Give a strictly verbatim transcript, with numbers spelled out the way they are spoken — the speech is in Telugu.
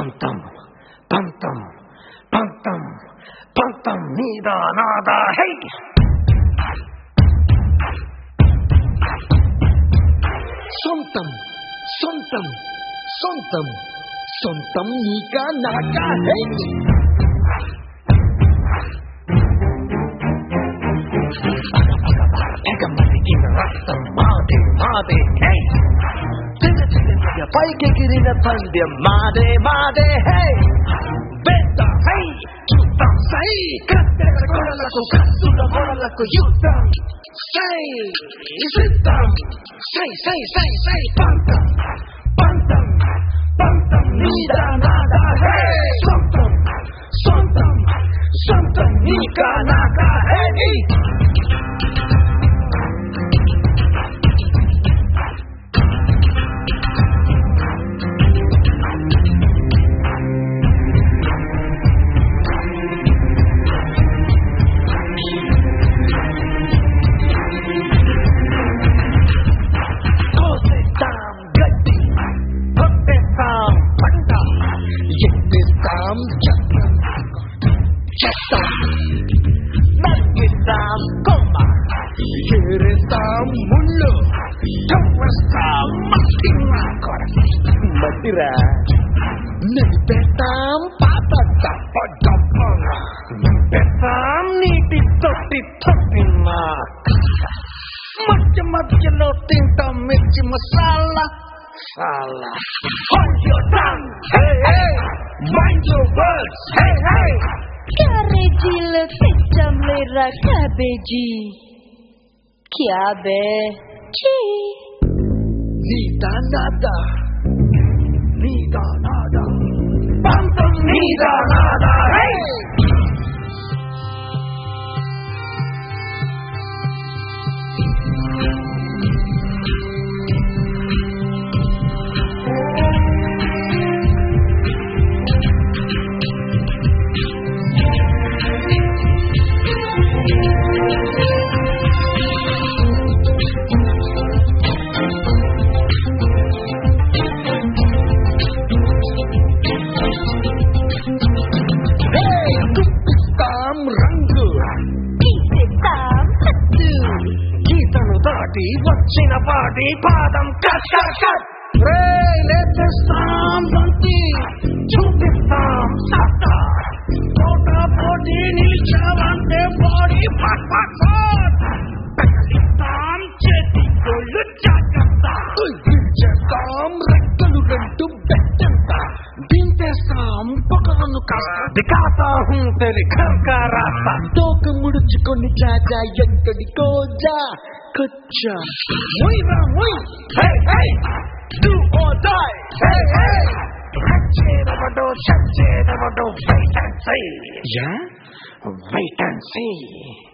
పంతం పంతం పంతం పంతం నీదా నాదా హై సొంతం సొంతం సొంతం సొంతం నీకా నాకా హై ఎగమదిగిన రక్తం మాదే మాదే హై పైకెగిరిన పందెం మాదే మాదే హై పెద్ద హై చూద్దాం సై కత్తెర గొడలకు కత్తుల గొడలకు యుద్ధం సై సిద్ధం సై సై సై సై పంతం పంతం పంతం నీదా నాదా హై సొంతం సొంతం సొంతం నీకా నాకా హై నగ్గిస్తాం కొమ్మ ఎరేస్తాం ముళ్ళు కవ్వస్తాం మట్టిరా నింపేస్తాం పాత డప్ప డప్ప నింపేస్తాం నీటి తొట్టి తొట్టినా మధ్య మధ్యలో తింటాం మిర్చి మసాలా సాలా Hold your tongue, hey hey, mind your words, hey hey. క్యారేజీల సిస్టమ్ లేరా క్యాబేజీ క్యాబేజీ నీదా నాదా నీదా నాదా పంతం నీదా నాదా హై వచ్చిన పాటి పాదం కట్ కట్ కట్ రే లేచేస్తాం బంతి చూపిస్తాం సత్తా తోట పోటీ నిలిచావంటే బాడీ పట్ పట్ పట్టిస్తాం చేతి గోళ్ళు జాగ్రత్త చేస్తాం రెక్కలు రెండు బెట్టంత దింపేస్తాం పొగను కాస్తా తెరి కర్కా రాస్తా తోక ముడుచుకొని జాజా ఎక్కడి కోజా కొచ్చా మొయ్యరా మొయ్ హే హే డూ ఆర్ డై హే హే చచ్చేదవడో చచ్చేదవడో వెయిట్ అండ్ సీ యా వెయిట్ అండ్ సీ